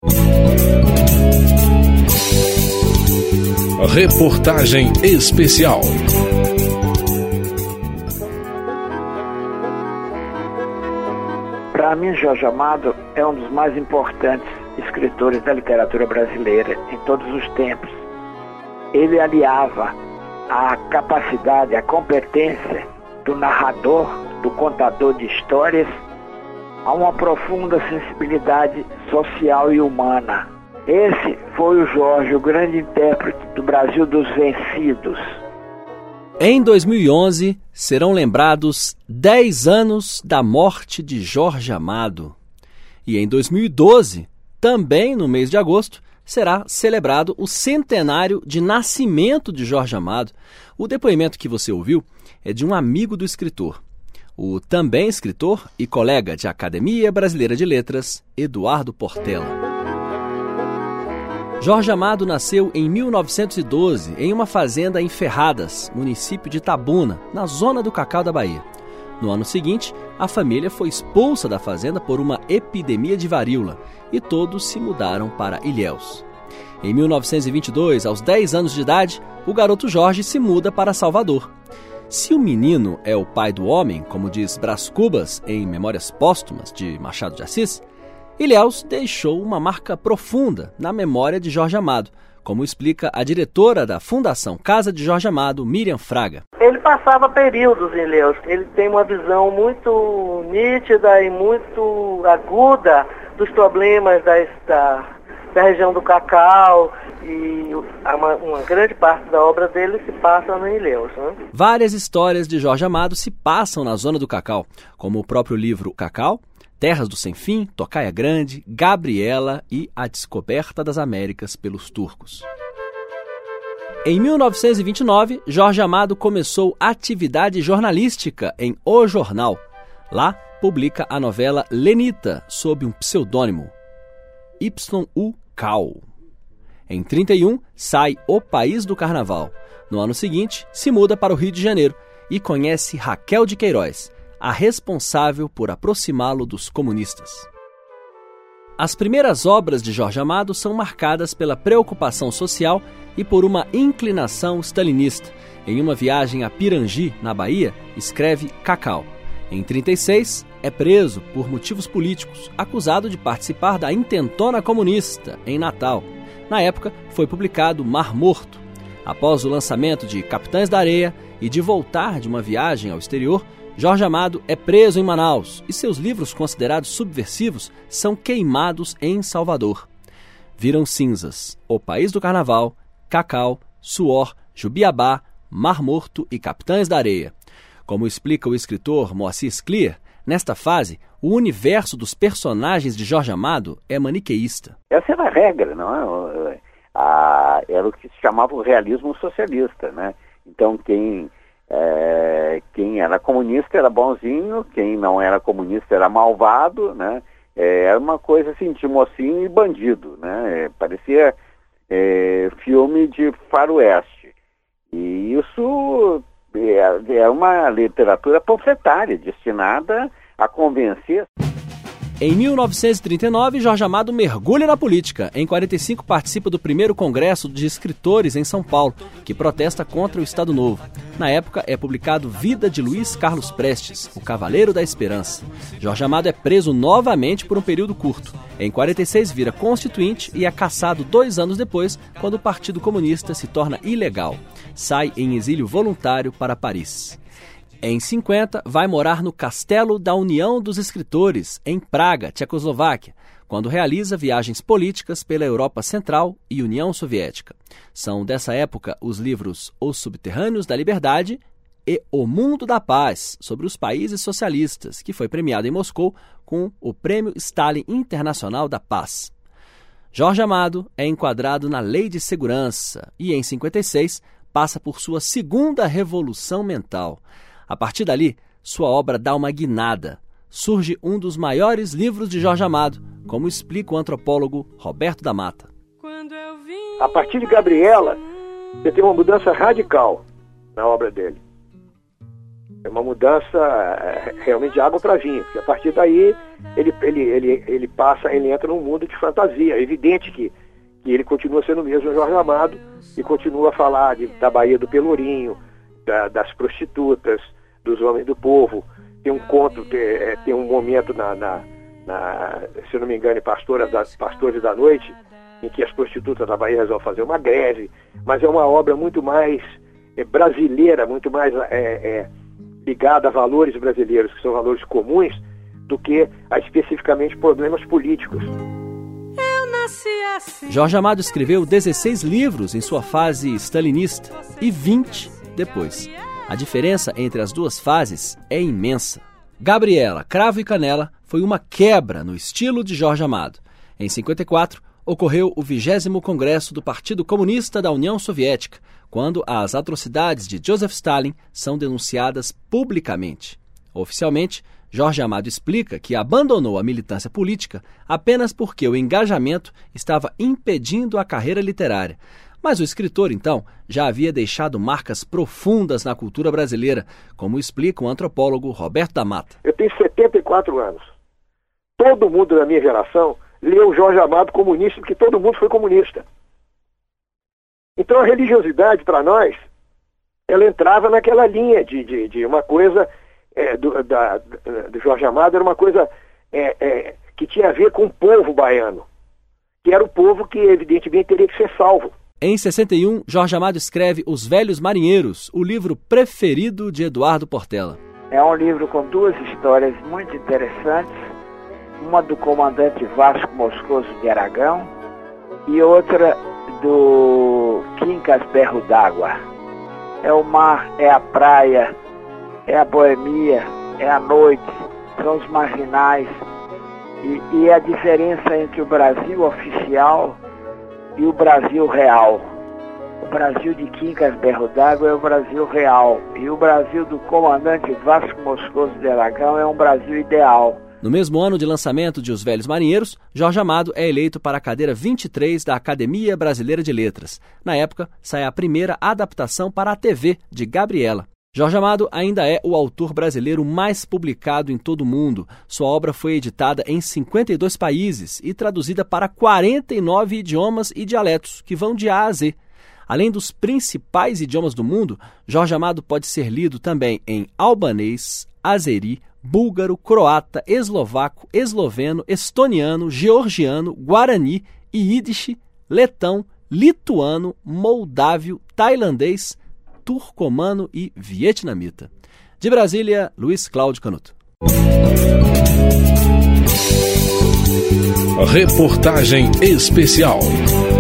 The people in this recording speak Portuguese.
Reportagem especial. Para mim, Jorge Amado é um dos mais importantes escritores da literatura brasileira em todos os tempos. Ele aliava a capacidade, a competência do narrador, do contador de histórias, a uma profunda sensibilidade social e humana. Esse foi o Jorge, o grande intérprete do Brasil dos vencidos. Em 2011, serão lembrados 10 anos da morte de Jorge Amado. E em 2012, também no mês de agosto, será celebrado o centenário de nascimento de Jorge Amado. O depoimento que você ouviu é de um amigo do escritor, o também escritor e colega de Academia Brasileira de Letras, Eduardo Portela. Jorge Amado nasceu em 1912 em uma fazenda em Ferradas, município de Itabuna, na zona do Cacau da Bahia. No ano seguinte, a família foi expulsa da fazenda por uma epidemia de varíola e todos se mudaram para Ilhéus. Em 1922, aos 10 anos de idade, o garoto Jorge se muda para Salvador. Se o menino é o pai do homem, como diz Brás Cubas em Memórias Póstumas de Machado de Assis, Ilhéus deixou uma marca profunda na memória de Jorge Amado, como explica a diretora da Fundação Casa de Jorge Amado, Miriam Fraga. Ele passava períodos em Ilhéus. Ele tem uma visão muito nítida e muito aguda dos problemas da região do Cacau, e uma grande parte da obra dele se passa no Ilhéus, né? Várias histórias de Jorge Amado se passam na zona do Cacau, como o próprio livro Cacau, Terras do Sem Fim, Tocaia Grande, Gabriela e A Descoberta das Américas pelos Turcos. Em 1929, Jorge Amado começou atividade jornalística em O Jornal. Lá, publica a novela Lenita, sob um pseudônimo, Y.U. Cal. Em 31, sai O País do Carnaval. No ano seguinte, se muda para o Rio de Janeiro e conhece Raquel de Queiroz, a responsável por aproximá-lo dos comunistas. As primeiras obras de Jorge Amado são marcadas pela preocupação social e por uma inclinação stalinista. Em uma viagem a Pirangi, na Bahia, escreve Cacau. Em 36, é preso por motivos políticos, acusado de participar da intentona comunista em Natal. Na época, foi publicado Mar Morto. Após o lançamento de Capitães da Areia e de voltar de uma viagem ao exterior, Jorge Amado é preso em Manaus e seus livros considerados subversivos são queimados em Salvador. Viram cinzas O País do Carnaval, Cacau, Suor, Jubiabá, Mar Morto e Capitães da Areia. Como explica o escritor Moacir Scliar, nesta fase, o universo dos personagens de Jorge Amado é maniqueísta. Essa era a regra, não é? Era o que se chamava o realismo socialista, né? Então quem era comunista era bonzinho, quem não era comunista era malvado, né? Era uma coisa assim de mocinho e bandido, né? Parecia filme de faroeste. E isso é uma literatura panfletária destinada a convencer. Em 1939, Jorge Amado mergulha na política. Em 45, participa do primeiro Congresso de Escritores em São Paulo, que protesta contra o Estado Novo. Na época, é publicado Vida de Luiz Carlos Prestes, o Cavaleiro da Esperança. Jorge Amado é preso novamente por um período curto. Em 46, vira constituinte e é cassado 2 anos depois, quando o Partido Comunista se torna ilegal. Sai em exílio voluntário para Paris. Em 50, vai morar no Castelo da União dos Escritores, em Praga, Tchecoslováquia, quando realiza viagens políticas pela Europa Central e União Soviética. São dessa época os livros Os Subterrâneos da Liberdade e O Mundo da Paz, sobre os países socialistas, que foi premiado em Moscou com o Prêmio Stalin Internacional da Paz. Jorge Amado é enquadrado na Lei de Segurança e, em 56, passa por sua segunda revolução mental. A partir dali, sua obra dá uma guinada. Surge um dos maiores livros de Jorge Amado, como explica o antropólogo Roberto da Mata. A partir de Gabriela, você tem uma mudança radical na obra dele. É uma mudança realmente de água para vinho, porque a partir daí ele entra num mundo de fantasia. É evidente que ele continua sendo o mesmo Jorge Amado e continua a falar da Baía do Pelourinho, das prostitutas, dos homens do povo. Tem um conto, tem um momento se eu não me engano, Pastores da Noite, em que as prostitutas da Bahia resolvem fazer uma greve, mas é uma obra muito mais brasileira, muito mais ligada a valores brasileiros, que são valores comuns, do que a especificamente problemas políticos. Jorge Amado escreveu 16 livros em sua fase stalinista e 20 depois. A diferença entre as duas fases é imensa. Gabriela, Cravo e Canela foi uma quebra no estilo de Jorge Amado. Em 1954, ocorreu o 20º Congresso do Partido Comunista da União Soviética, quando as atrocidades de Joseph Stalin são denunciadas publicamente. Oficialmente, Jorge Amado explica que abandonou a militância política apenas porque o engajamento estava impedindo a carreira literária. Mas o escritor, então, já havia deixado marcas profundas na cultura brasileira, como explica o antropólogo Roberto da Mata. Eu tenho 74 anos. Todo mundo da minha geração leu Jorge Amado comunista, porque todo mundo foi comunista. Então a religiosidade, para nós, ela entrava naquela linha de uma coisa do Jorge Amado, era uma coisa que tinha a ver com o povo baiano, que era o povo que evidentemente teria que ser salvo. Em 61, Jorge Amado escreve Os Velhos Marinheiros, o livro preferido de Eduardo Portela. É um livro com duas histórias muito interessantes, uma do comandante Vasco Moscoso de Aragão e outra do Quincas Berro d'Água. É o mar, é a praia, é a boemia, é a noite, são os marginais e a diferença entre o Brasil oficial e o Brasil real. O Brasil de Quincas Berro d'Água é o Brasil real e o Brasil do comandante Vasco Moscoso de Aragão é um Brasil ideal. No mesmo ano de lançamento de Os Velhos Marinheiros, Jorge Amado é eleito para a cadeira 23 da Academia Brasileira de Letras. Na época, sai a primeira adaptação para a TV de Gabriela. Jorge Amado ainda é o autor brasileiro mais publicado em todo o mundo. Sua obra foi editada em 52 países e traduzida para 49 idiomas e dialetos, que vão de A a Z. Além dos principais idiomas do mundo, Jorge Amado pode ser lido também em albanês, azeri, búlgaro, croata, eslovaco, esloveno, estoniano, georgiano, guarani, yiddish, letão, lituano, moldávio, tailandês, turcomano e vietnamita. De Brasília, Luiz Cláudio Canuto. Reportagem especial.